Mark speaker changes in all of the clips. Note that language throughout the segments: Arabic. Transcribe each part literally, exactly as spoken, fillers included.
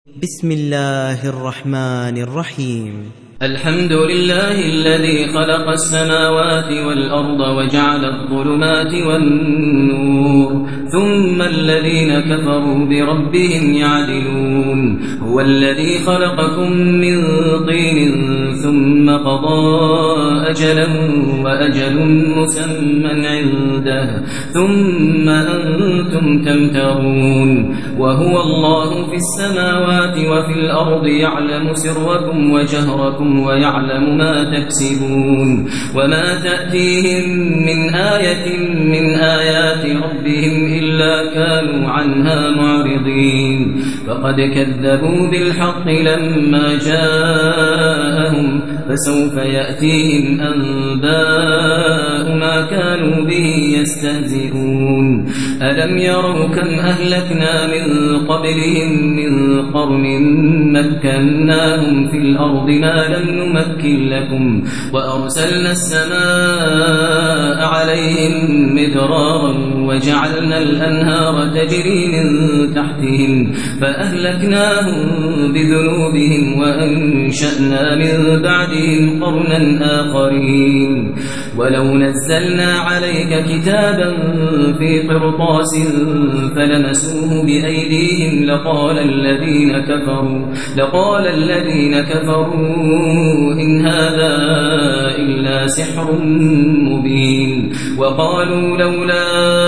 Speaker 1: بسم الله الرحمن الرحيم.
Speaker 2: الحمد لله الذي خلق السماوات والأرض وجعل الظلمات والنور ثم الذين كفروا بربهم يعدلون. هو الذي خلقكم من طين ثم قضى أجلا وأجل مسمى عنده ثم أنتم تمترون. وهو الله في السماوات وفي الأرض يعلم سركم وجهركم ويعلم ما تكسبون. وما تأتيهم من آية من آيات ربهم إلا كانوا عنها معرضين. فقد كذبوا بالحق لما جاءهم فسوف يأتيهم أنباء ما كانوا به يستهزئون. ألم يروا كم أهلكنا من قبلهم من قرن مكناهم في الأرض ما لم نمكن لكم وأرسلنا السماء عليهم مدرارا وجعلنا الأنهار تجري من تحتهم فأهلكناهم بذنوبهم وأنشأنا من بعدهم قرنا آخرين. ولو نزلنا عليك كتابا في قرطاس فلمسوه بأيديهم لقال الذين كفروا لقال الذين كفروا إن هذا إلا سحر مبين. وقالوا لولا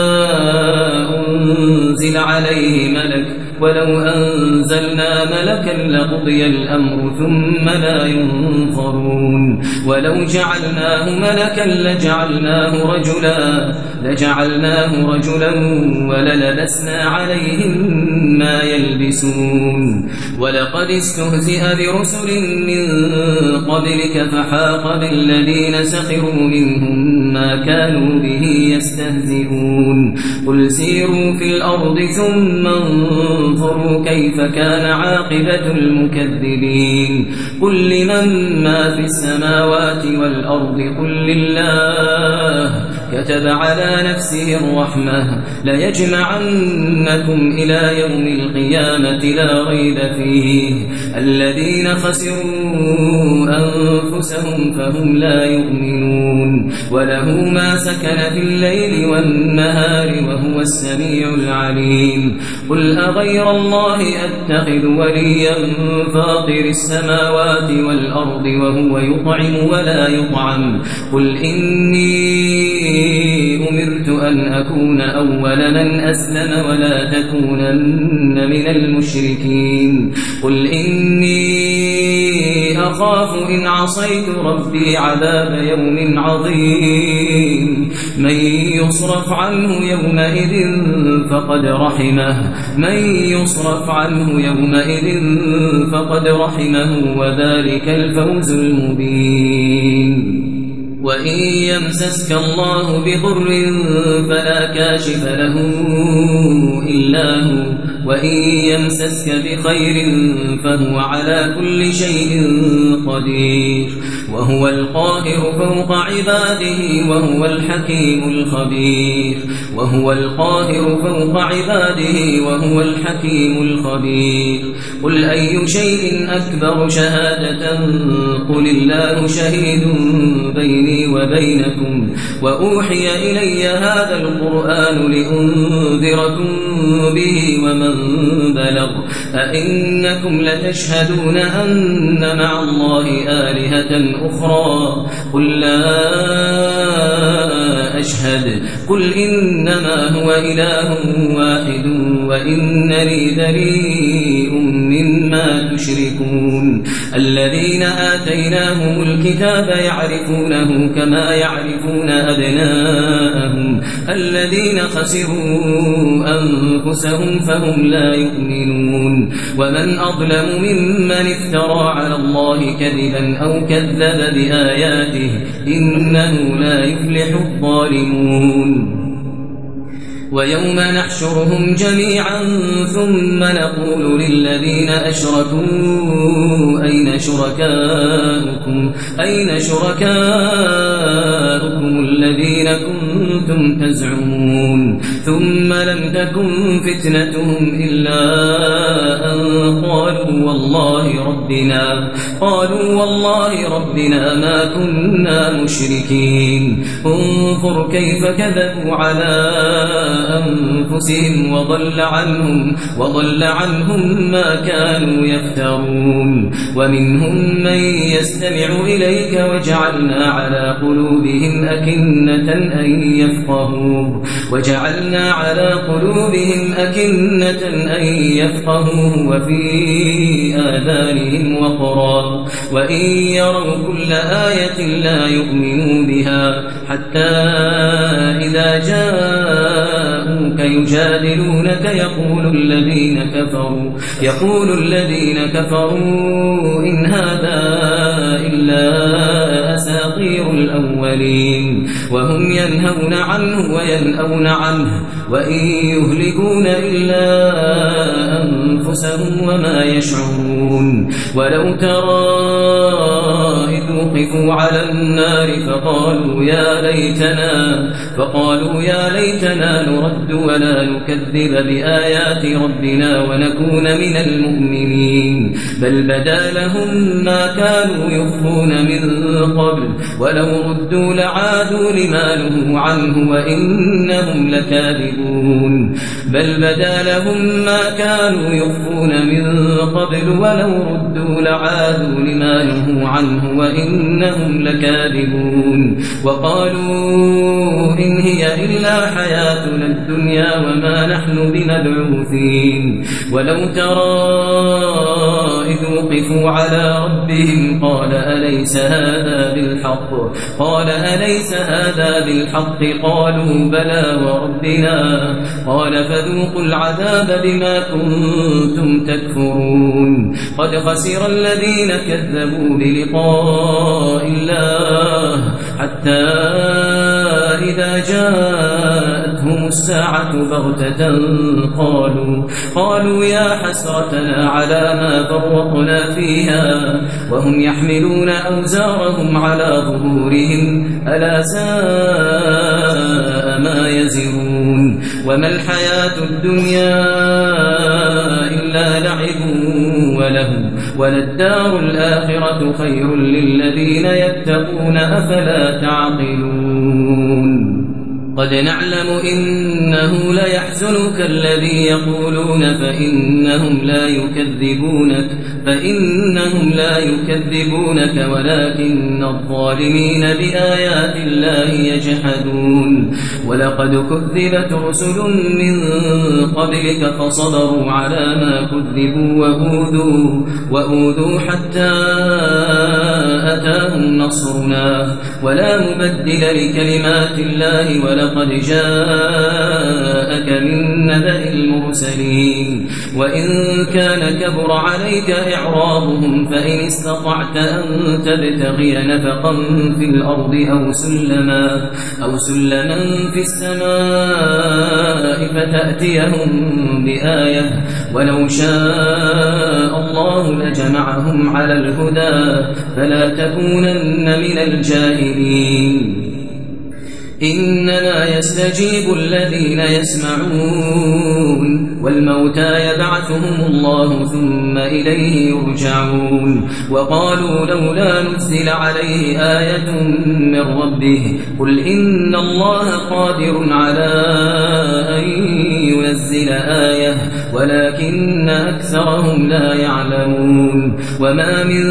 Speaker 2: أنزل عليه ملك ولو أنزلنا ملكا لقضي الأمر ثم لا ينظرون. ولو جعلناه ملكا لجعلناه رجلا لجعلناه رجلا وللبسنا عليهم ما يلبسون. ولقد استهزئ برسل من قبلك فحاق بالذين سخروا منهم ما كانوا به يستهزئون. قل سيروا في الأرض ثم انظروا كيف كان عاقبة المكذبين. قل لمن ما في السماوات والأرض قل لله كتب على نفسه الرحمة ليجمعنكم إلى يوم القيامة لا ريب فيه. الذين خسروا أنفسهم فهم لا يؤمنون. وله ما سكن في الليل والنهار وهو السميع العليم. قل أغير الله أتخذ وليا فاطر السماوات والأرض وهو يطعم ولا يطعم. قل إني أمرت أن أكون أول من أسلم ولا تكونن من المشركين. قل إني أخاف إن عصيت ربي عذاب يوم عظيم. من يصرف عنه يومئذ فقد رحمه من يصرف عنه يومئذ فقد رحمه وذلك الفوز المبين. وإن يمسسك الله بضر فلا كاشف له إلا هو وإن يمسسك بخير فهو على كل شيء قدير. وهو القاهر فوق عباده وهو الحكيم الخبير. وهو القاهر فوق عباده وهو الحكيم الخبير. قل أي شيء أكبر شهادة قل الله شهيد بيني وبينكم وأوحي إلي هذا القرآن لأنذركم به ومن بلغ. أئنكم لتشهدون أن مع الله آلهة أخرى قل لا أشهد. قل إنما هو إله واحد وإنني بريء مما تشركون. الذين آتيناهم الكتاب يعرفونه كما يعرفون أبناءهم الذين خسروا أنفسهم فهم لا يؤمنون. ومن أظلم ممن افترى على الله كذبا أو كذب بآياته إنه لا يفلح الظالمون. ويوم نحشرهم جميعا ثم نقول للذين أشركوا أين شركاؤكم أين شركاؤكم الذين كنتم تزعمون ثم لم تكن فتنتهم إلا أن قالوا قالوا والله ربنا قالوا والله ربنا ما كنا مشركين انظر كيف كذبوا على أنفسهم وضل عنهم وضل عنهم ما كانوا يفترون ومنهم من يستمع إليك وجعلنا على قلوبهم أكنة أن يفقهوه وجعلنا على قلوبهم أكنة أن يفقهوه وفي آذانهم وقرا وإن يروا كل آية لا يؤمنوا بها حتى إذا جاءوك يجادلونك يقول الذين كفروا يقول الذين كفروا إن هذا إلا أساطير الأولين وهم ينهون عنه وينأون عنه وإن يهلكون إلا أنفسهم وما يشعرون ولو ترى إذ وقفوا على النار فقالوا يا ليتنا فقالوا يا ليتنا نرد ولا نكذب بآيات ربنا ونكون من المؤمنين بل بدا لهم ما كانوا يخفون من قبل ولو ردوا لعادوا لما نهوا عنه وإنهم لكاذبون بل بدا لهم ما كانوا يخفون من قبل ولو ردوا لعادوا لما نهوا عنه وإنهم لكاذبون وقالوا إن هي إلا حياتنا الدنيا وما نحن بمبعوثين ولو ترى إذ وقفوا على ربهم قال أليس هذا بالحق قال أليس هذا بالحق قالوا بلى وربنا قال فذوقوا العذاب بما كنتم تكفرون قد خسر الذين كذبوا بلقاء الله حتى إذا جاءتهم الساعة بغتة قالوا قالوا يا حسرتنا على ما فرطنا فيها وهم يحملون أوزارهم على ظهورهم ألا ساء ما يزرون وما الحياة الدنيا إلا لعب وله وللدار الآخرة خير للذين يتقون أفلا تعقلون قد نعلم إنه ليحزنك الذي يقولون فإنهم لا يكذبونك فإنهم لا يكذبونك ولكن الظالمين بآيات الله يجحدون ولقد كذبت رسل من قبلك فصبروا على ما كذبوا وأوذوا وأوذوا حتى أتاهم نصرنا ولا مبدل لكلمات الله ولقد جاءك من نبأ المرسلين وإن كان كبر عليك إعراضهم فإن استطعت أن تبتغي نفقا في الأرض أو سلما أو سلما في السماء فتأتيهم بآية ولو شاء الله لجمعهم على الهدى فلا تكونن من الجاهلين إنما يستجيب الذين يسمعون والموتى يبعثهم الله ثم إليه يرجعون وقالوا لولا نزل عليه آية من ربه قل إن الله قادر على أن ينزل آية ولكن أكثرهم لا يعلمون وما من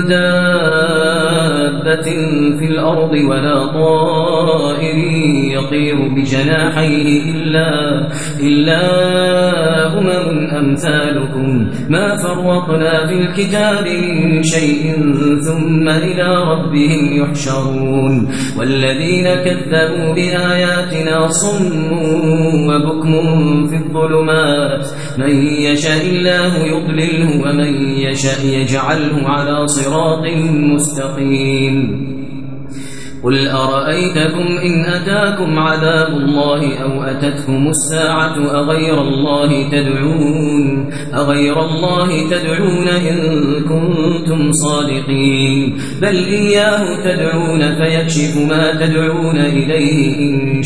Speaker 2: دابة في الأرض ولا طائر يطير بجناحيه إلا, إلا أمم أمثالكم ما فرطنا في الكتاب من شيء ثم إلى ربهم يحشرون والذين كذبوا بآياتنا صم وبكم في الظلمات من يشاء الله يضلله ومن يشاء يجعله على صراط مستقيم قل أرأيتكم إن أتاكم عذاب الله أو أتتكم الساعة أغير الله تدعون أغير الله تدعون إن كنتم صادقين بل إياه تدعون فيكشف ما تدعون إليه إن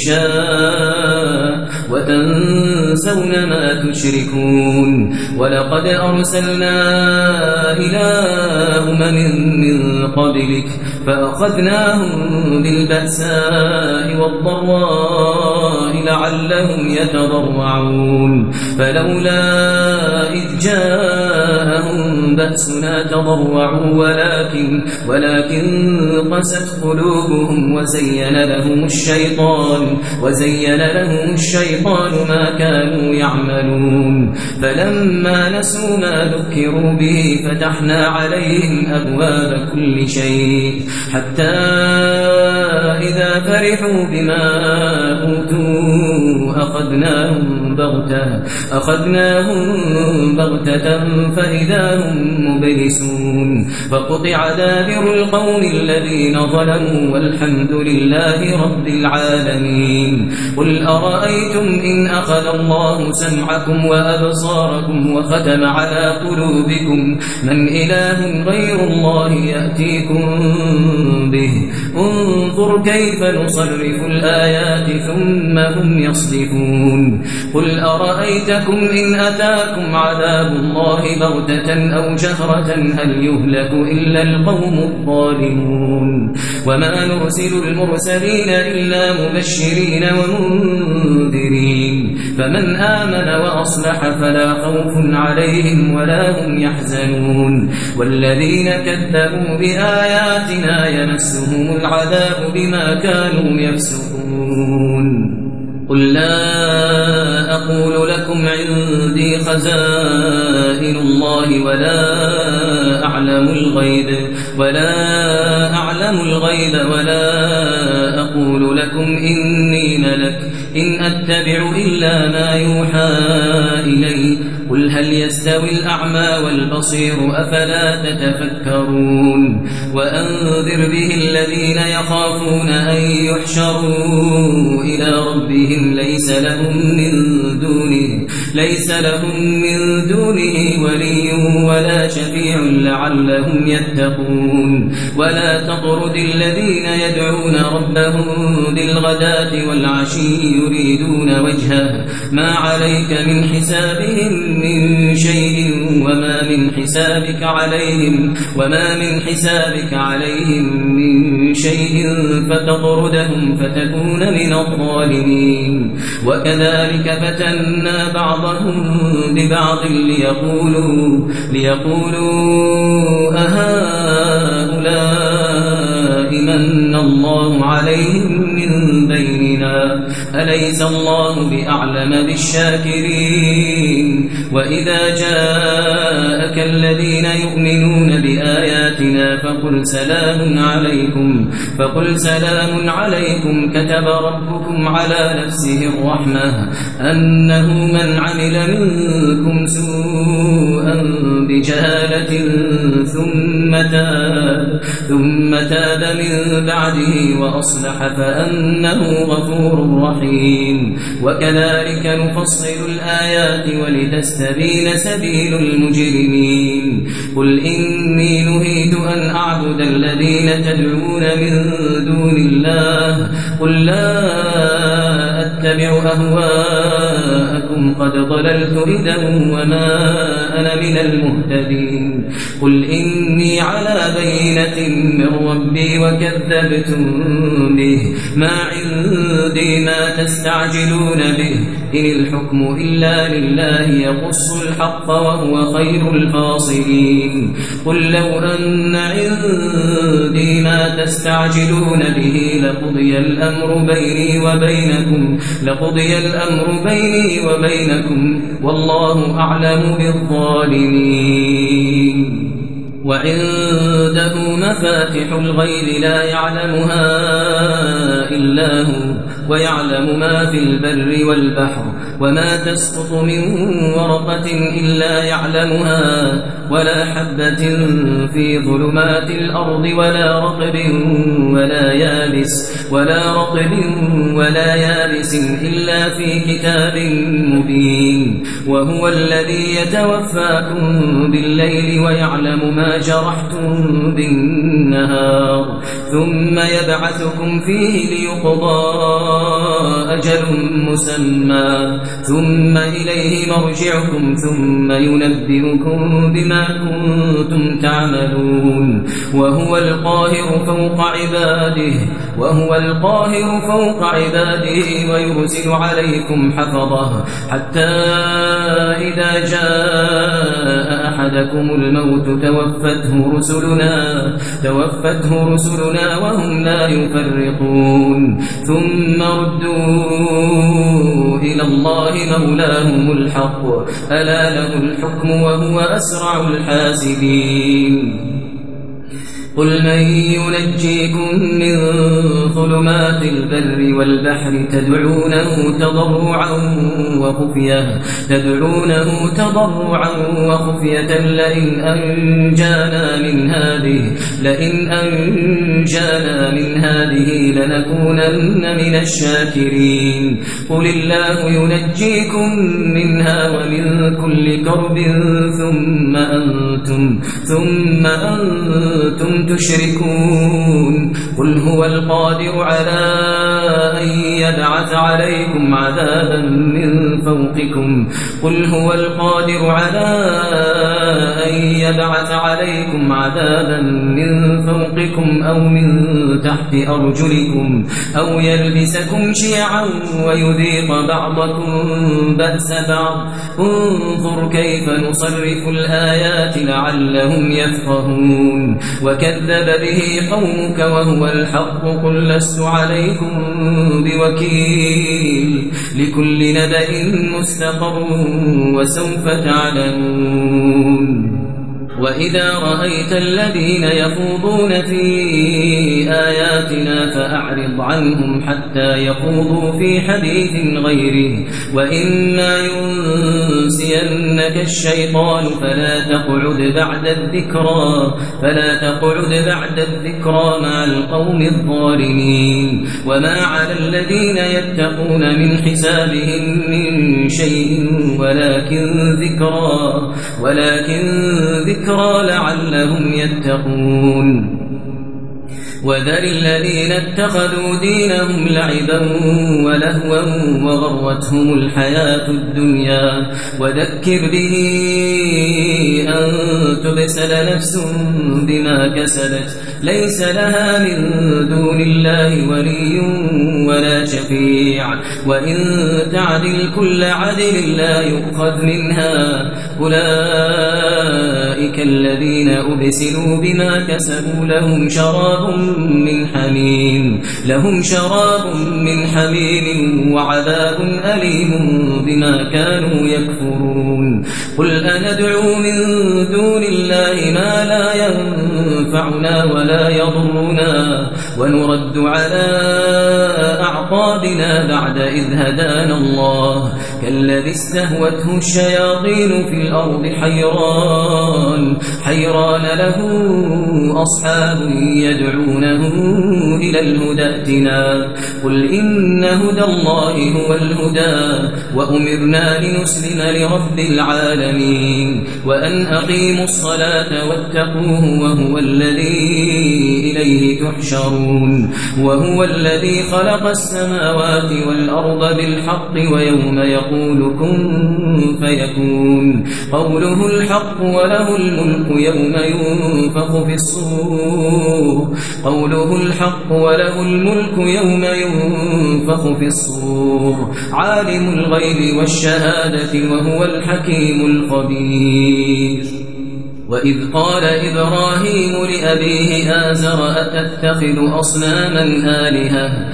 Speaker 2: شاء وتنسون ما تشركون ولقد أرسلنا إلى أمم من قبلك فأخذناهم بالبأساء والضراء لعلهم يتضرعون فلولا إذ جاءهم بأسنا تضرعوا ولكن ولكن قست قلوبهم وزين لهم الشيطان وزين لهم الشيطان ما كانوا يعملون فلما نسوا ما ذكروا به فتحنا عليهم أبواب كل شيء حتى إذا فرحوا بما أوتوا أخذناهم بغتة أخذناهم بغتة فإذا هم مبلسون فقطع دابر القوم الذين ظلموا والحمد لله رب العالمين قل أرأيتم إن أخذ الله سمعكم وأبصاركم وختم على قلوبكم من إله غير الله يأتيكم به انظر كيف نصرف الآيات ثم هم يصدفون قل أرأيتكم إن أتاكم عذاب الله بغتة أو جهرة هل يهلك إلا القوم الظالمون وما نرسل المرسلين إلا مبشرين ومنذرين فمن آمن وأصلح فلا خوف عليهم ولا هم يحزنون والذين كذبوا بآياتنا يمسهم العذاب بما كانوا يفسقون قل لا أقول لكم عندي خزائن الله ولا أعلم الغيب ولا أعلم الغيب ولا أقول لكم إني ملك إن أتبع إلا ما يوحى إلي قل هل يستوي الأعمى والبصير أفلا تتفكرون وأنذر به الذين يخافون أن يحشروا إلى ربهم ليس لهم من دونه ليس لهم من دونه ولي ولا شفيع لعلهم يتقون ولا تطرد الذين يدعون ربهم بالغداة والعشي يريدون وجهه ما عليك من حسابهم من شيء وما من حسابك عليهم وما من حسابك عليهم من شيء فتطردهم فتكون من الظالمين وكذلك فتنا بعضهم ببعض ليقولوا ليقولوا أهؤلاء من الله عليهم من بيننا أليس الله بأعلم بالشاكرين وإذا جاءك الذين يؤمنون بآياتنا فقل سلام عليكم فقل سلام عليكم كتب ربكم على نفسه الرحمة أنه من عمل منكم سوءا بجهالة ثم تاب ثم تاب من بعده وأصلح فأنه غفور رحيم وكذلك نفصل الآيات ولتستبين سبيل المجرمين قل إني نهيت أن أعبد الذين تدعون من دون الله قل لا أتبع أهواءكم قد ضللت إذا وما أنا من المهتدين قل إني على بينة من ربي وكذبتم به ما عندي ما تستعجلون به إن الحكم إلا لله يقص الحق وهو خير الفاصلين قل لو أن عندي ما تستعجلون به لقضي الأمر بيني وبينكم لقضي الأمر بيني وبينكم والله أعلم بالظالمين وعند عنده مفاتح الغيب لا يعلمها إلا هو ويعلم ما في البر والبحر وما تسقط من ورقة إلا يعلمها ولا حبة في ظلمات الأرض ولا رطب ولا يابس ولا رطب ولا يابس إلا في كتاب مبين وهو الذي يتوفاكم بالليل ويعلم ما جرحتم بالنهار ثم يبعثكم فيه ليقضى أجل مسمى ثم إليه مرجعكم ثم ينبئكم بما كنتم تعملون وهو القاهر فوق عباده وهو القاهر فوق عباده ويرسل عليكم حفظه حتى إذا جاء أحدكم الموت توفته رسلنا توفته رسلنا وهم لا يفرقون ثم ردوا إلى الله مولاهم الحق ألا له الحكم وهو أسرع الحاسبين قل من ينجيكم من ظلمات البر والبحر تدعونه تضرعا وخفية تدعونه تضرعا وخفية لئن أنجانا من هذه لئن أنجانا من هذه لنكونن من الشاكرين قل الله ينجيكم منها ومن كل كرب ثم أنتم ثم أنتم تشركون قل هو القادر على أن يبعث عليكم عذابا من فوقكم قل هو القادر على أن يبعث عليكم عذابا من فوقكم أو من تحت أرجلكم أو يلبسكم شيعا ويذيق بعضكم بأس بعض انظر كيف نصرف الآيات لعلهم يفقهون وكذب به قومك وهو الحق قل لست عليكم بوكيل لكل نبأ مستقر وسوف تعلمون وإذا رأيت الذين يخوضون في آياتنا فأعرض عنهم حتى يخوضوا في حديث غيره وإما ينسينك الشيطان فلا تقعد بعد الذكرى فلا تقعد بعد الذكرى مع القوم الظالمين وما على الذين يتقون من حسابهم من شيء ولكن ذكرى ولكن ذكرى لعلهم يتقون وذر الذين اتخذوا دينهم لعبا ولهوا وغرتهم الحياة الدنيا وذكر به أن تبسل نفس بما كسبت ليس لها من دون الله ولي ولا شفيع وإن تعدل كل عدل لا يؤخذ منها أولئك الذين أبسلوا بما كسبوا لهم شراب من حميم لهم شراب من حميم وعذاب أليم بما كانوا يكفرون قل أندعو من دون الله ما لا ينفعنا ولا يضرنا ونرد على أعقابنا بعد إذ هدانا الله كالذي استهوته الشياطين في الأرض حيران حيران له أصحاب يدعونه إلى الهدى ائتنا قل إن هدى الله هو الهدى وأمرنا لنسلم لرب العالمين وأن أقيموا الصلاة واتقوه وهو الذي إليه تحشرون وهو الذي خلق السماوات والأرض بالحق ويوم يقول كن فيكون قوله الحق وله الملك يوم ينفخ في الصور قوله الحق وله الملك يوم ينفخ في الصور عالم الغيب والشهادة وهو الحكيم الخبير وإذ قال إبراهيم لأبيه آزر أتتخذ أصناما آلهة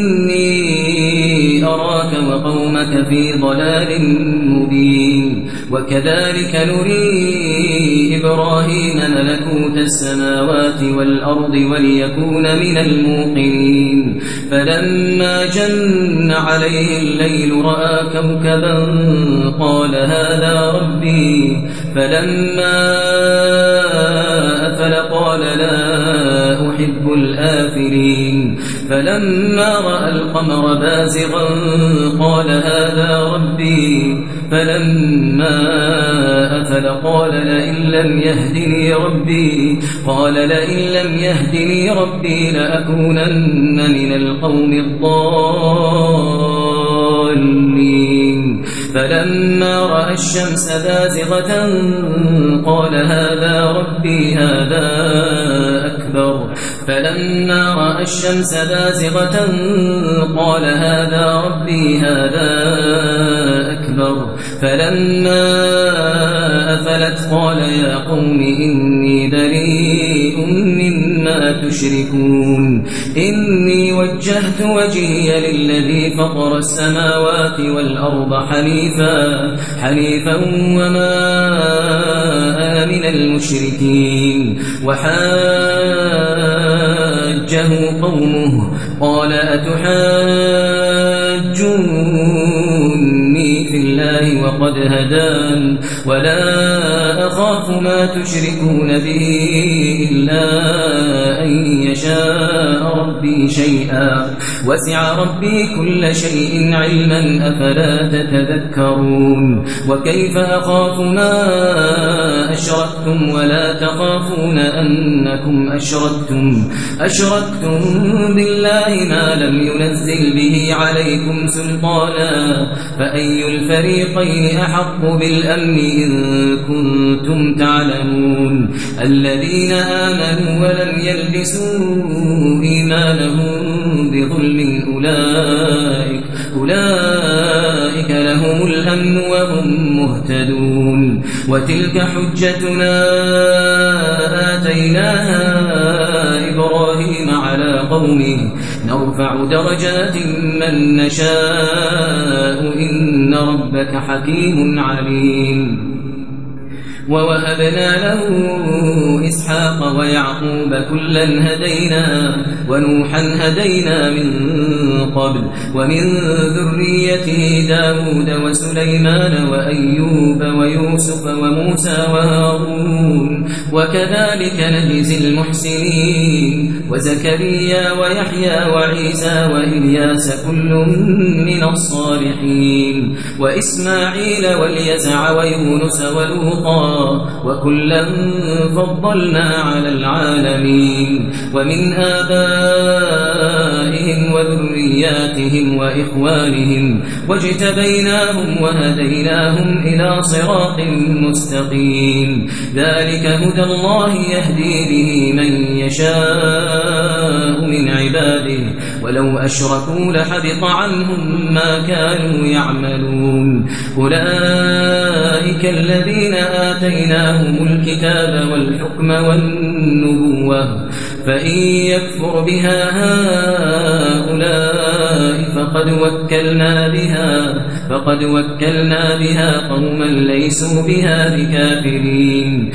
Speaker 2: إني أراك وقومك في ضلال مبين وكذلك نري إبراهيم ملكوت السماوات والأرض وليكون من الموقنين فلما جن عليه الليل رأى كوكبا قال هذا ربي فلما أفل قال لا أحب الآفلين فلما رأى القمر بازغا قال هذا ربي فلما أفل قال لئن لم يهدني ربي قال لئن لم يهدني ربي لأكونن من القوم الضالين فلما رأى الشمس بازغة قال هذا ربي هذا أكبر فلما رأى الشمس بازغة قال هذا ربي هذا أكبر فلما أفلت قال يا قوم إني بريء مما تشركون إني وجهت وجهي للذي فطر السماوات والأرض حنيفا حنيفا وما أنا من المشركين وحاجه قومه قال أتحاجوني في الله وقد هدان ولا أخاف ما تشركون به إلا أن يشاء ربي شيئا وسع ربي كل شيء علما أفلا تتذكرون وكيف أخاف ما أشركتم ولا تخافون أنكم أشركتم أشركتم بالله ما لم ينزل به عليكم سلطانا فأي الفريقين أحق بالأمن إن كنتم تعلمون الذين آمنوا ولم يلبسوا إيمانهم بظلم أولئك أولئك لهم الأمن وهم مهتدون وتلك حجتنا آتيناها إبراهيم على قومه نرفع درجات من نشاء إن ربك حكيم عليم ووهبنا له إسحاق ويعقوب كلا هدينا ونوحا هدينا من قبل ومن ذريته داود وسليمان وأيوب ويوسف وموسى وهارون وكذلك نجزي المحسنين وزكريا ويحيى وعيسى وإلياس كل من الصالحين وإسماعيل واليسع ويونس ولوطا وكلا فضلنا على العالمين ومن آبائهم وذرياتهم وإخوانهم واجتبيناهم وهديناهم إلى صراط مستقيم ذلك هدى الله يهدي به من يشاء من عباده ولو أشركوا لحبط عنهم ما كانوا يعملون أولئك الذين آتيناهم الكتاب والحكم والنبوة فإن يكفر بها هؤلاء فقد وكلنا بها فقد وكلنا بها قوما ليسوا بها بكافرين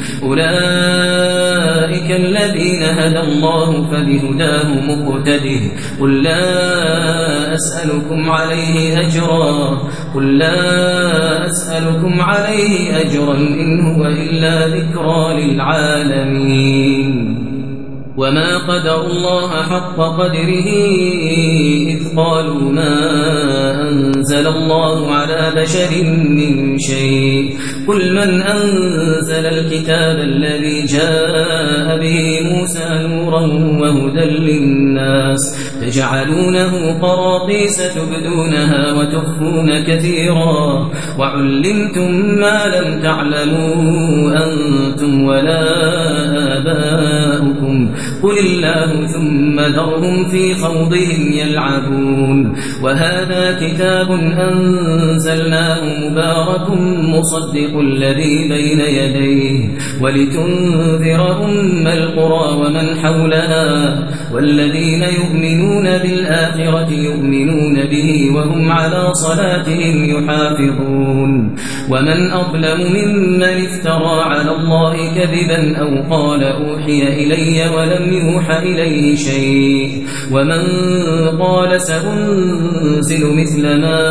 Speaker 2: أولئك الذين هدى الله فبهداه مقتده قل لا أسألكم عليه أجرا قل لا أسألكم عليه أجرا إن هو إلا ذكرى للعالمين وما قدر الله حق قدره إذ قالوا ما أنزل الله على بشر من شيء قل من أنزل الكتاب الذي جاء به موسى نورا وهدى للناس تجعلونه قراطيس تبدونها وتخفون كثيرا وعلمتم ما لم تعلموا أنتم ولا آباؤكم لهم قل الله ثم ذرهم في خوضهم يلعبون وهذا كتاب أنزلناه مبارك مصدق الذي بين يديه ولتنذر أم القرى ومن حولها والذين يؤمنون بالآخرة يؤمنون به وهم على صلاتهم يحافظون ومن أظلم ممن افترى على الله كذبا أو قال أوحي إلي ولم يوحى إليه شيء ومن قال سأنزل مثل ما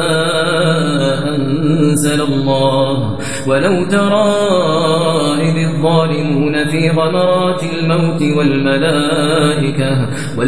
Speaker 2: أنزل الله ولو ترى إذ الظالمون في غمرات الموت والملائكة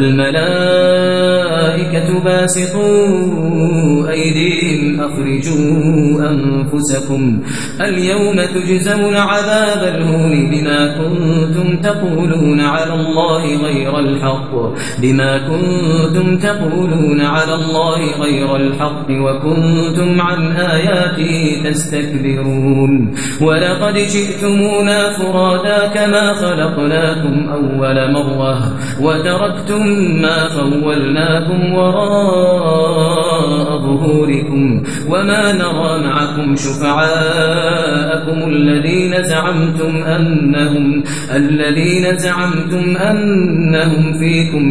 Speaker 2: والملائكة باسطوا أيديهم أخرجوا أنفسكم اليوم تجزون عذاب الهون بما كنتم تقولون على الله غير الحق بما كنتم تقولون على الله غير الحق وكنتم عن آياته تستكبرون ولقد جئتمونا فرادا كما خلقناكم أول مرة وتركتم ما خولناكم وراء ظهوركم وما نرى معكم شفعاءكم الذين زعمتم أنهم الذين زعمتم أنهم فيكم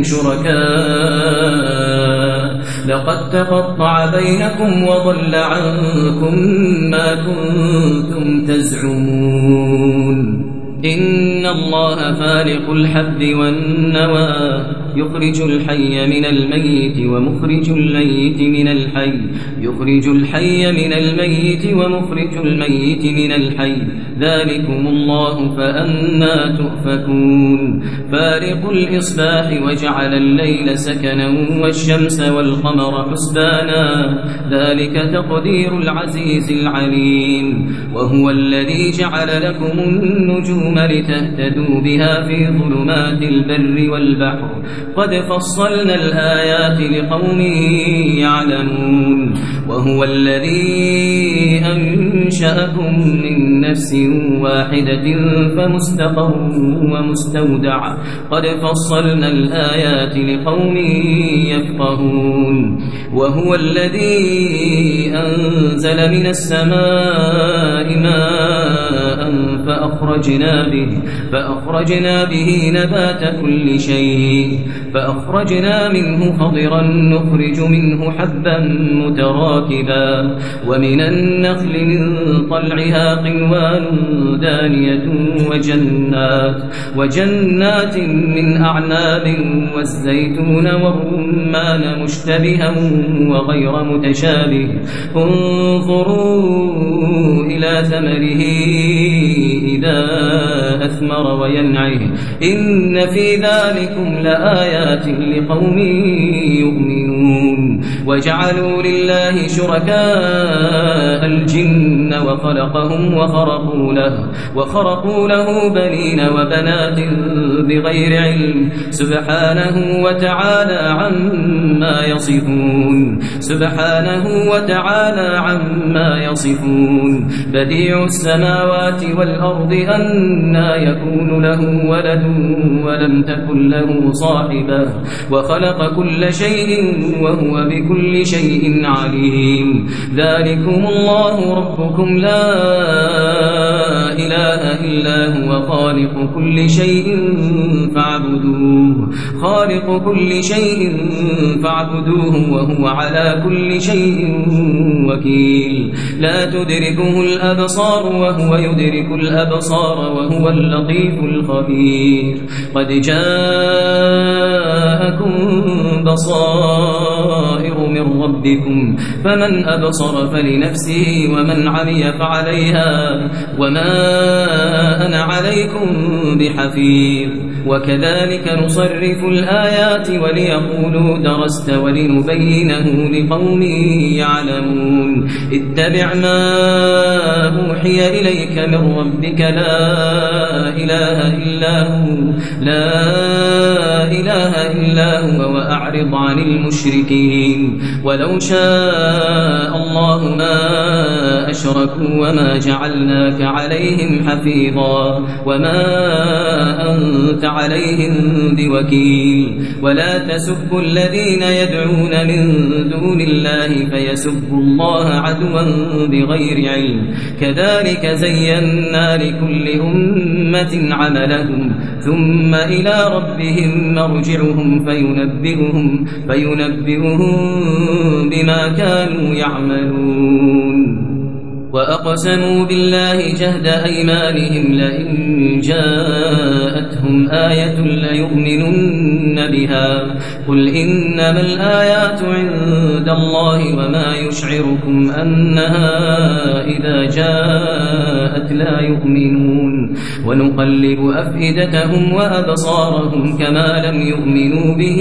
Speaker 2: شركاء لقد تقطع بينكم وضل عنكم ما كنتم تزعمون إن الله فالق الحب والنوى يخرج الحي من الميت ومخرج الميت من الحي يخرج الحي من الميت ومخرج الميت من الحي ذلكم الله فأنا تؤفكون فارق الإصباح وجعل الليل سكنا والشمس والقمر حسبانا ذلك تقدير العزيز العليم وهو الذي جعل لكم النجوم لتهتدوا بها في ظلمات البر والبحر قد فصلنا الآيات لقوم يعلمون وهو الذي أنشأكم من نفس واحدة فمستقر ومستودع قد فصلنا الآيات لقوم يفقهون وهو الذي أنزل من السماء ماء فأخرجنا به فأخرجنا به نبات كل شيء فأخرجنا منه خضرا نخرج منه حبا متراكبا ومن النخل من طلعها قنوان دانية وجنات وجنات من أعناب والزيتون والرمان مشتبها وغير متشابه انظروا إلى ثمره إذا أثمر وينعه إن في ذلكم لآيات لقوم يؤمنون وجعلوا لله شركاء الجن وخلقهم وخرقوا له وخرقوا له بنين وبنات بغير علم سبحانه وتعالى عما يصفون سبحانه وتعالى عما يصفون بديع السماوات والأرض أنى يكون له ولد ولم تكن له صاحبة وخلق كل شيء وهو بكل شيء عليم ذلكم الله ربكم لا إله إلا هو خالق كل شيء فاعبدوه خالق كل شيء فاعبدوه وهو على كل شيء وكيل لا تدركه الأبصار وهو يدرك الأبصار وهو اللطيف الخبير قد جاءكم بصائر من ربكم فمن أبصر فلنفسه ومن عمي فعليها وما أنا عليكم بحفيظ وكذلك نصرف الآيات وليقولوا درست ولنبينه لقوم يعلمون اتبع ما أوحي إليك من ربك لا إله إلا هو لا إله إلا هو وأعرض عن المشركين ولو شاء الله ما أشركوا وما جعلناك عليهم حفيظا وما أنت أنت عليهم بوكيل ولا تسبوا الذين يدعون من دون الله فيسبوا الله عدوا بغير علم كذلك زينا لكل أمة عملهم ثم إلى ربهم مرجعهم فينبئهم, فينبئهم بما كانوا يعملون وأقسموا بالله جهد أيمانهم لئن جاءتهم آية ليؤمنن بها قل إنما الآيات عند الله وما يشعركم أنها إذا جاءت لا يؤمنون ونقلب أفئدتهم وأبصارهم كما لم يؤمنوا به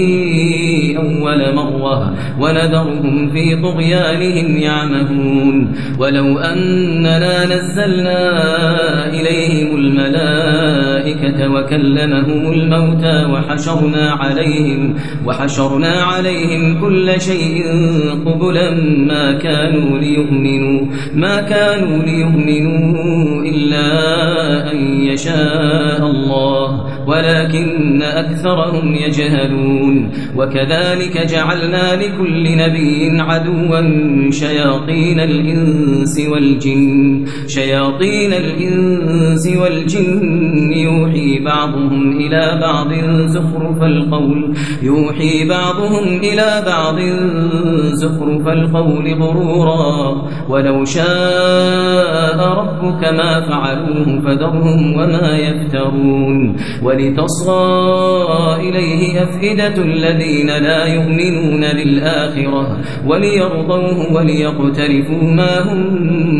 Speaker 2: أول مرة ونذرهم في طغيانهم يعمهون ولو أننا نزلنا إليهم الملائكة وكلمهم الموتى وحشرنا عليهم, وحشرنا عليهم كل شيء قبلا ما كانوا ليؤمنوا, ما كانوا ليؤمنوا إلا أن يشاء الله ولكن أكثرهم يجهلون وكذلك جعلنا لكل نبي عدوا شياطين الإنس والجن شياطين الإنس والجن يوحي بعضهم إلى بعض زخرف القول يوحي بعضهم إلى بعض زخرف القول غرورا ولو شاء ربك ما فعلوه فذرهم وما يفترون ولتصغى إليه أفئدة الذين لا يؤمنون بالآخرة وليرضوه وليقترفوا ما هم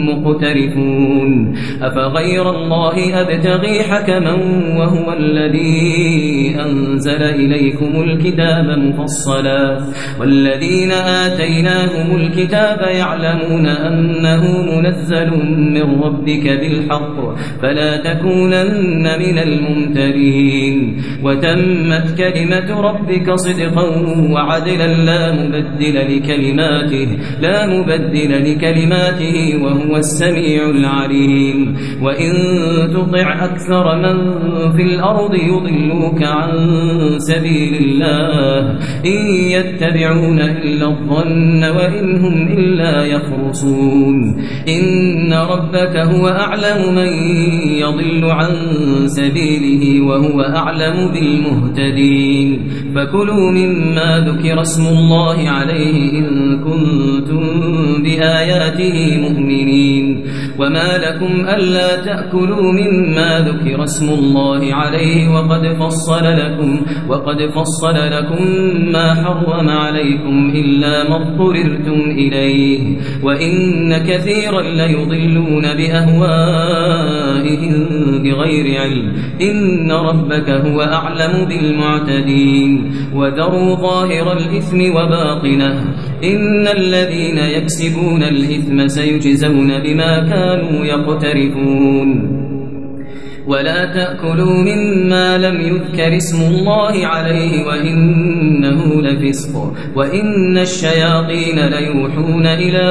Speaker 2: مقترفون أفغير الله أبتغي حكما وهو الذي أنزل إليكم الكتاب مفصلا والذين آتيناهم الكتاب يعلمون أنه منزل من ربك بالحق فلا تكونن من الممترين وتمت كلمة ربك صدقا وعدلا لا مبدل لكلماته لا مبدل لكلماته وهو السميع العليم وإن تطع أكثر من في الأرض يضلوك عن سبيل الله إن يتبعون إلا الظن وإن هم إلا يخرصون إن ربك هو أعلم من يضل عن سبيله وهو أعلم بالمهتدين فكلوا مما ذكر اسم الله عليه إن كنتم بآياته مؤمنين وما لكم ألا تأكلوا مما ذكر اسم الله عليه وقد فصل لكم وقد فصل لكم ما حرم عليكم إلا ما اضطررتم إليه وإن كثيرا ليضلون بأهوائهم بغير علم إن ربك هو أعلم بالمعتدين وذروا ظاهر الإثم وباطنه إن الذين يكسبون الإثم سيجزون بما كانوا يقترفون ولا تأكلوا مما لم يذكر اسم الله عليه وإنه لفسق وإن الشياطين ليوحون إلى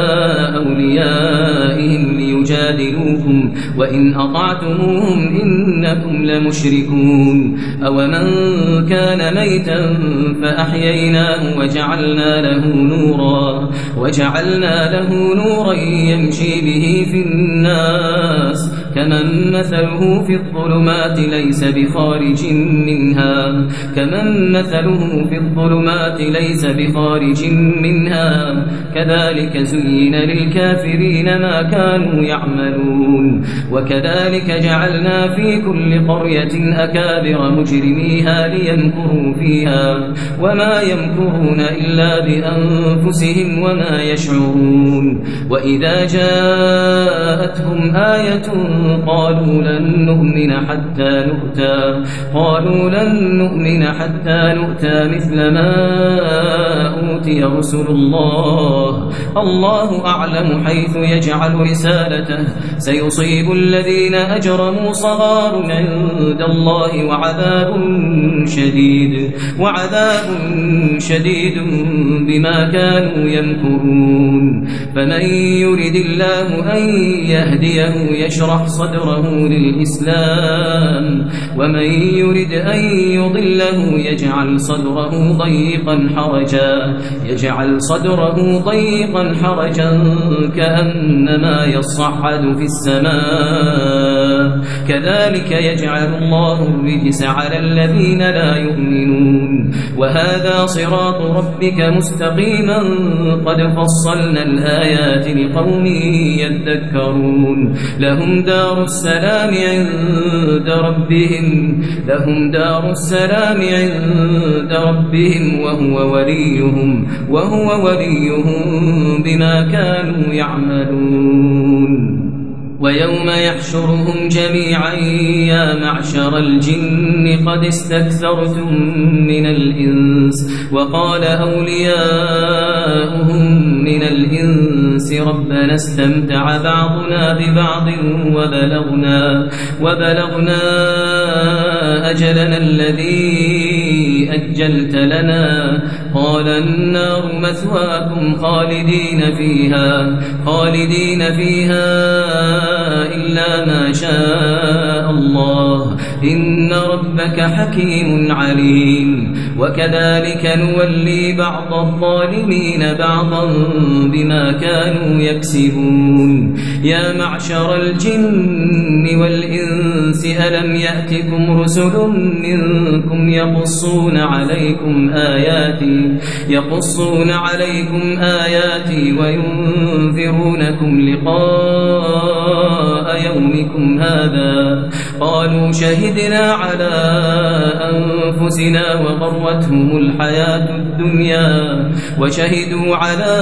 Speaker 2: أوليائهم ليجادلوكم وإن أطعتموهم إنكم لمشركون أومن كان ميتا فأحييناه وجعلنا له نورا وجعلنا له نورا يمشي به في الناس كمن مثله في الظلمات ليس بخارج منها كمن مثله في الظلمات ليس بخارج منها كذلك زين للكافرين ما كانوا يعملون وكذلك جعلنا في كل قرية أكابر مجرميها ليمكروا فيها وما يمكرون إلا بأنفسهم وما يشعرون وإذا جاءتهم آية قالوا لن نؤمن حتى نؤتى قالوا لن نؤمن حتى نؤتى مثل ما أوتي رسل الله الله أعلم حيث يجعل رسالته سيصيب الذين أجرموا صغار عند الله وعذاب شديد وعذاب شديد بما كانوا يمكرون فمن يرد الله أن يهديه يشرح صدره للإسلام الإسلام ومن يرد أن يضله يجعل صدره ضيقا حرجا يجعل صدره ضيقا حرجا كأنما يصعد في السماء كذلك يجعل الله الرجس على الذين لا يؤمنون وهذا صراط ربك مستقيما قد فصلنا الآيات لقوم يذكرون لهم دار السلام عند ربهم لهم دار السلام عند ربهم وهو وليهم وهو وليهم بما كانوا يعملون ويوم يحشرهم جميعا يا معشر الجن قد استكثرتم من الإنس وقال أولياؤهم من الإنس ربنا استمتع بعضنا ببعض وبلغنا, وبلغنا أجلنا الذي أجلت لنا قال النار مثواكم خالدين فيها خالدين فيها إلا ما شاء الله إن ربك حكيم عليم وكذلك نولي بعض الظالمين بعضا بما كانوا يكسبون يا معشر الجن والإنس ألم يأتكم رسل منكم يقصون عليكم آياتي يقصون عليكم آياتي وينذرونكم لقاء يومكم هذا قالوا شهدنا على أنفسنا وغرتهم الحياة الدنيا وشهدوا على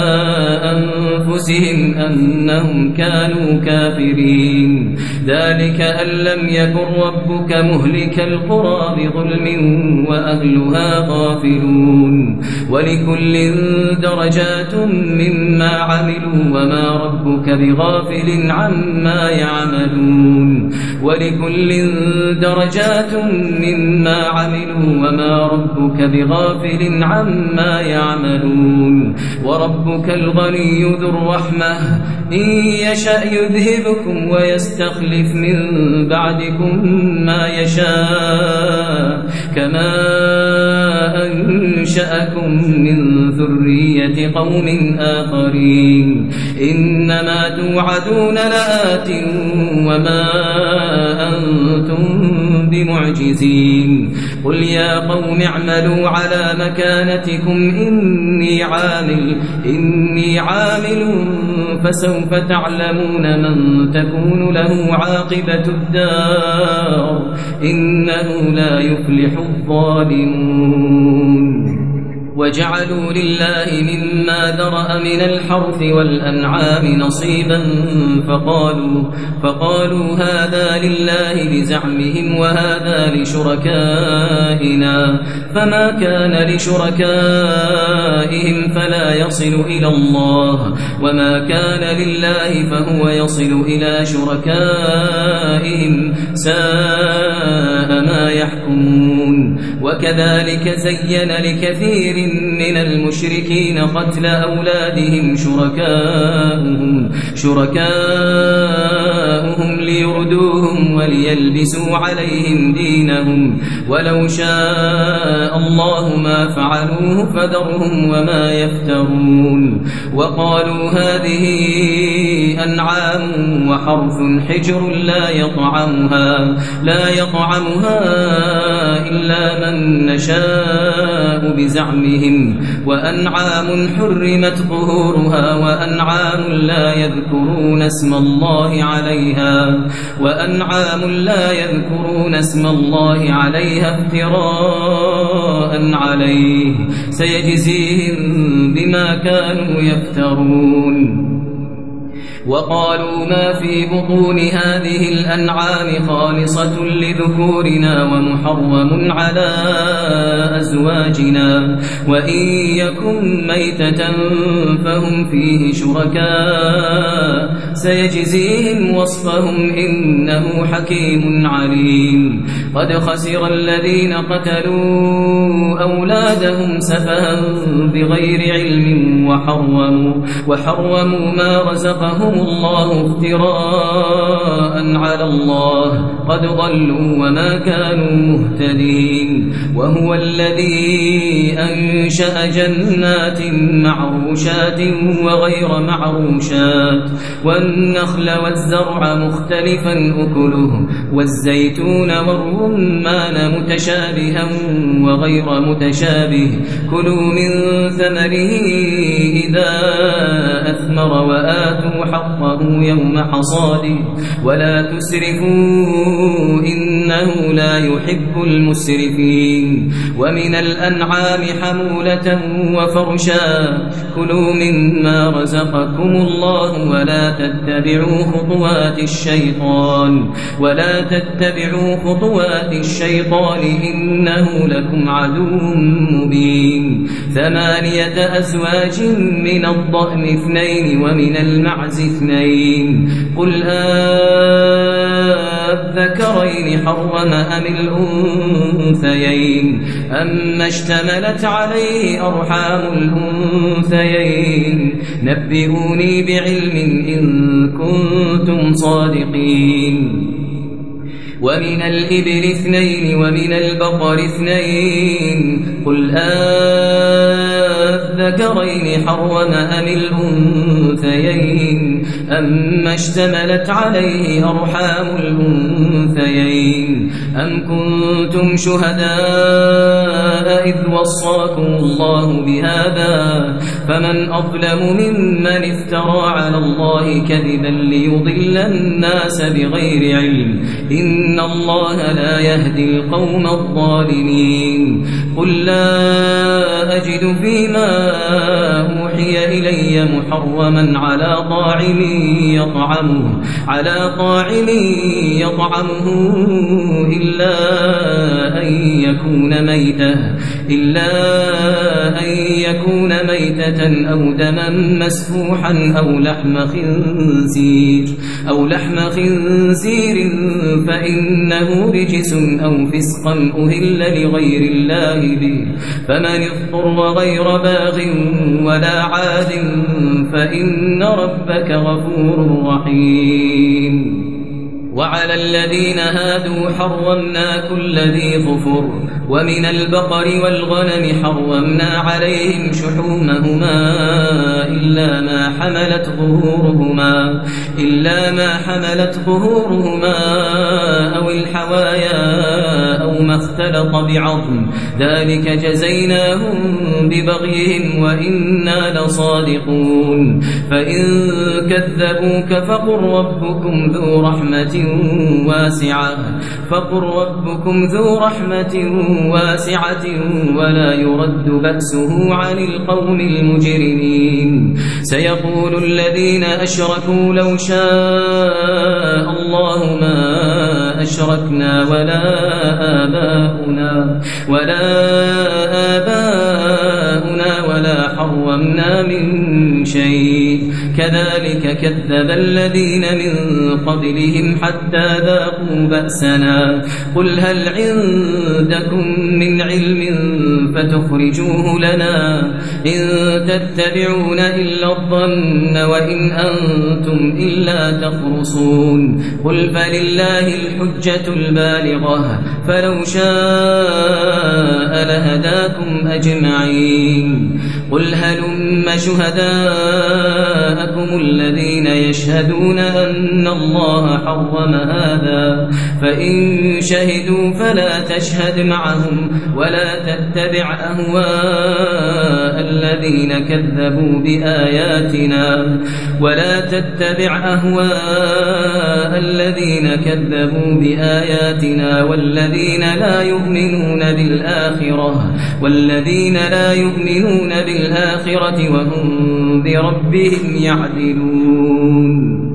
Speaker 2: أنفسهم أنهم كانوا كافرين ذلك أن لم يكن ربك مهلك القرى بظلم وأهلها غافلون ولكل درجات مما عملوا وما ربك بغافل عما يعملون ولكل درجات مما عملوا وما ربك بغافل عما يعملون وربك الغني ذو الرحمة إن يشأ يذهبكم ويستخلف من بعدكم ما يشاء كما أنشأكم من ذرية قوم آخرين إنما توعدون لآت وما أنتم بمعجزين قل يا قوم اعملوا على مكانتكم إني عامل إني عامل فسوف تعلمون من تكون له عاقبة الدار إنه لا يفلح الظالمون وجعلوا لله مما ذرأ من الحرث والأنعام نصيبا فقالوا, فقالوا هذا لله بزعمهم وهذا لشركائنا فما كان لشركائهم فلا يصل إلى الله وما كان لله فهو يصل إلى شركائهم ساء ما يحكمون وكذلك زين لكثير من المشركين قتل أولادهم شركاؤهم, شركاؤهم ليردوهم وليلبسوا عليهم دينهم ولو شاء الله ما فعلوه فذرهم وما يفترون وقالوا هذه أنعام وحرث حجر لا يطعمها, لا يطعمها إلا من نشاء بزعمهم وأنعام حرمت ظهورها وأنعام لا يذكرون اسم الله عليها وأنعام لا يذكرون اسم الله عليها افتراء عليه سيجزيهم بما كانوا يفترون وقالوا ما في بطون هذه الأنعام خالصة لذكورنا ومحرم على أزواجنا وإن يكن ميتة فهم فيه شركاء سيجزيهم وصفهم إنه حكيم عليم قد خسر الذين قتلوا أولادهم سفها بغير علم وحرموا, وحرموا ما رزقهم رزقهم الله افتراء على الله قد ضلوا وما كانوا مهتدين وهو الذي أنشأ جنات معروشات وغير معروشات والنخل والزرع مختلفا أكله والزيتون والرمان متشابها وغير متشابه كلوا من ثمره إذا أثمر وآتوا حقه يوم حصاده ولا تسرفوا إنه لا يحب المسرفين ومن الأنعام حمولة وفرشا كلوا مما رزقكم الله ولا تتبعوا خطوات الشيطان ولا تتبعوا خطوات الشيطان إنه لكم عدو مبين ثمانية أزواج من الضأن اثنين ومن المعز اثنين قل أذكرين حرم أم الأنثيين أما اشتملت عليه أرحام الأنثيين نبئوني بعلم إن كنتم صادقين ومن الإبل اثنين ومن البقر اثنين قل أذكرين حرم أم الأنثيين أما اشتملت عليه أرحام الأنثيين أم كنتم شهداء إذ وصاكم الله بهذا فمن أظلم ممن افترى على الله كذبا ليضل الناس بغير علم إن الله لا يهدي القوم الظالمين قل لا أجد فيما أوحي إلي محرما على طاعم يطعمه على طاعم يطعمه إلا أن يكون ميتة إلا أن يكون ميتة أو دما مسفوحا أو لحم خنزير أو لحم خنزير فإنه رجس أو فسقا أهل لغير الله به فمن اضطر غير باغ ولا عاد فإن ربك غفور رحيم وعلى الذين هادوا حرمنا كل ذي ظفر ومن البقر والغنم حرمنا عليهم شحومهما إلا ما حملت ظهورهما إلا ما حملت ظهورهما أو الحوايا أو ما اختلط بعظم ذلك جزيناهم ببغيهم وإنا لصادقون فإن كذبوك فقل ربكم ذو رحمة واسعة فقل ربكم ذو رحمة واسعة ولا يرد بأسه عن القوم المجرمين سيقول الذين أشركوا لو شاء الله ما أشركنا ولا آباؤنا ولا آباؤنا ولا حرمنا من شيء كذلك كذب الذين من قبلهم حتى ذاقوا بأسنا قل هل عندكم من علم فتخرجوه لنا إن تتبعون إلا الظن وإن أنتم إلا تخرصون قل فلله الحجة البالغة فلو شاء لهداكم أجمعين قل هلم شهداءكم الذين يشهدون أن الله حرم هذا فإن شهدوا فلا تشهد معهم ولا تتبع أهواء الذين كذبوا بآياتنا ولا تتبع أهواء الذين كذبوا بآياتنا والذين لا يؤمنون بالآخرة والذين لا يؤمنون بالآخرة وهم بربهم يعدلون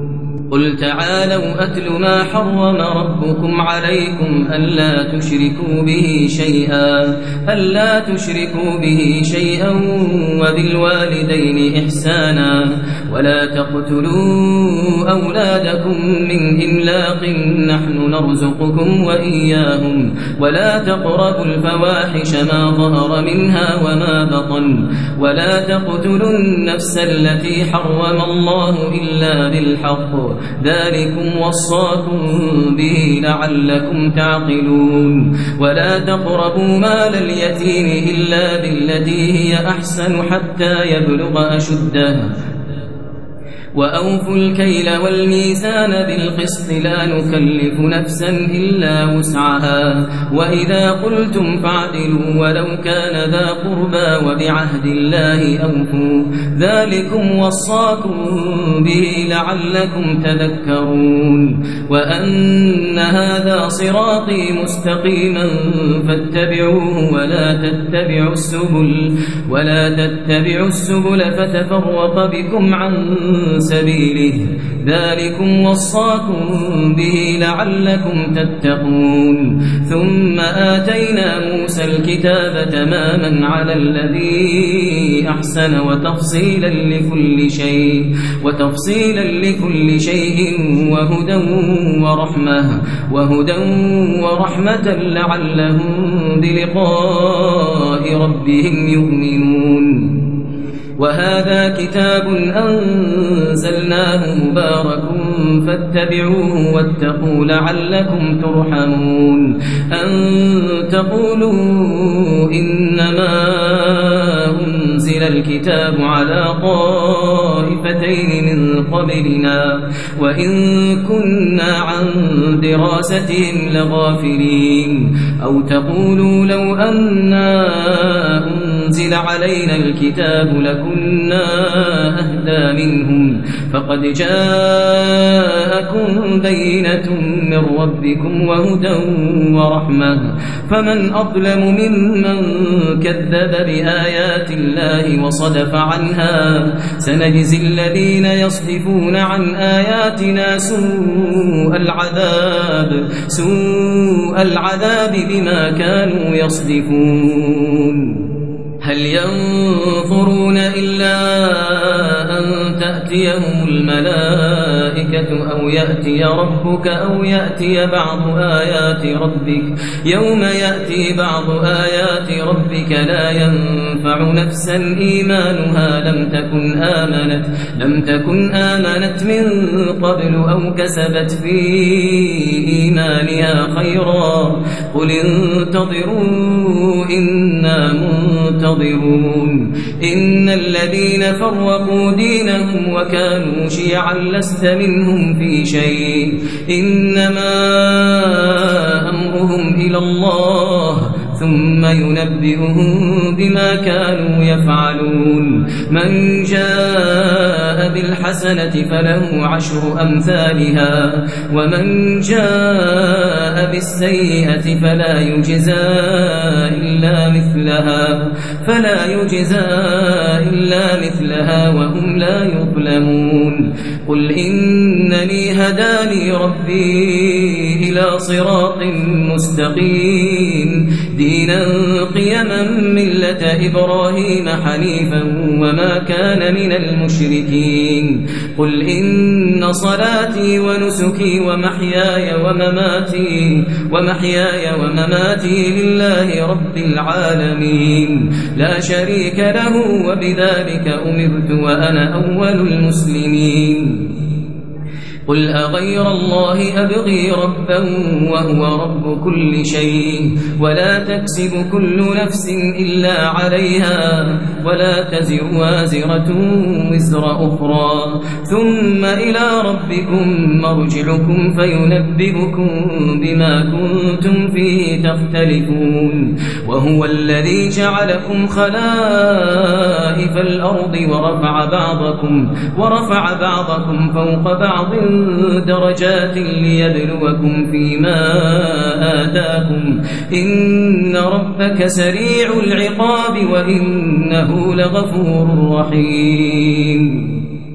Speaker 2: قل تعالوا أتل ما حرم ربكم عليكم ألا تشركوا به شيئا ألا تشركوا به شيئا وبالوالدين إحسانا ولا تقتلوا أولادكم من إملاق نحن نرزقكم وإياهم ولا تقربوا الفواحش ما ظهر منها وما بطن ولا تقتلوا النفس التي حرم الله إلا بالحق ذلكم وصاكم به لعلكم تعقلون ولا تقربوا مال اليتيم إلا بالتي هي أحسن حتى يبلغ أشده وأوفوا الكيل والميزان بالقسط لا نكلف نفسا إلا وسعها وإذا قلتم فاعدلوا ولو كان ذا قربى وبعهد الله أوفوا ذلكم وصاكم به لعلكم تذكرون وأن هذا صراطي مستقيما فاتبعوه ولا تتبعوا السبل ولا تتبعوا السبل فتفرق بكم عن سبيله ذلكم وصاكم به لعلكم تتقون ثم آتينا موسى الكتاب تماما على الذي أحسن وتفصيلا لكل شيء وتفصيلا لكل شيء وهدى ورحمة وهدى ورحمة لعلهم بلقاء ربهم يؤمنون وهذا كتاب أنزلناه مبارك فاتبعوه واتقوا لعلكم ترحمون أن تقولوا إنما أنزل الكتاب على طائفتين من قبلنا وإن كنا عن دراستهم لغافلين أو تقولوا لو أنا أنزل علينا الكتاب لكنا أهدى منهم فقد جاءكم بينة من ربكم وهدى ورحمة فمن أظلم ممن كذب بآيات الله وصدف عنها سنجزي الذين يصدفون عن آياتنا سوء العذاب سوء العذاب بما كانوا يصدفون هل ينظرون إلا أن تأتيهم الملائكة أو يأتي ربك أو يأتي بعض آيات ربك يوم يأتي بعض آيات ربك لا ينفع نفسا إيمانها لم تكن آمنت لم تكن آمنت من قبل أو كسبت في إيمانها خيرا قل انتظروا إنا منتظرون إن الذين فرقوا دينهم وكانوا شيعا لست منهم في شيء إنما أمرهم إلى الله ثم ينبئهم بما كانوا يفعلون من جاء بالحسنة فله عشر أمثالها ومن جاء بالسيئة فلا يجزى إلا مثلها فلا يجزى إلا مثلها وهم لا يظلمون قل إنني هداني ربي إلى صراط مستقيم دينا قيما ملة إبراهيم حنيفا وما كان من المشركين قل إن صلاتي ونسكي ومحياي ومماتي ومحياي ومماتي لله رب العالمين لا شريك له وبذلك أمرت وأنا أول المسلمين قل أغير الله أبغي ربا وهو رب كل شيء ولا تكسب كل نفس إلا عليها ولا تزر وازرة وزر أخرى ثم إلى ربكم مرجعكم فينبئكم بما كنتم فيه تختلفون وهو الذي جعلكم خلائف الأرض ورفع بعضكم ورفع بعضكم فوق بعض درجات ليبلوكم فيما آتاكم إن ربك سريع العقاب وإنه لغفور رحيم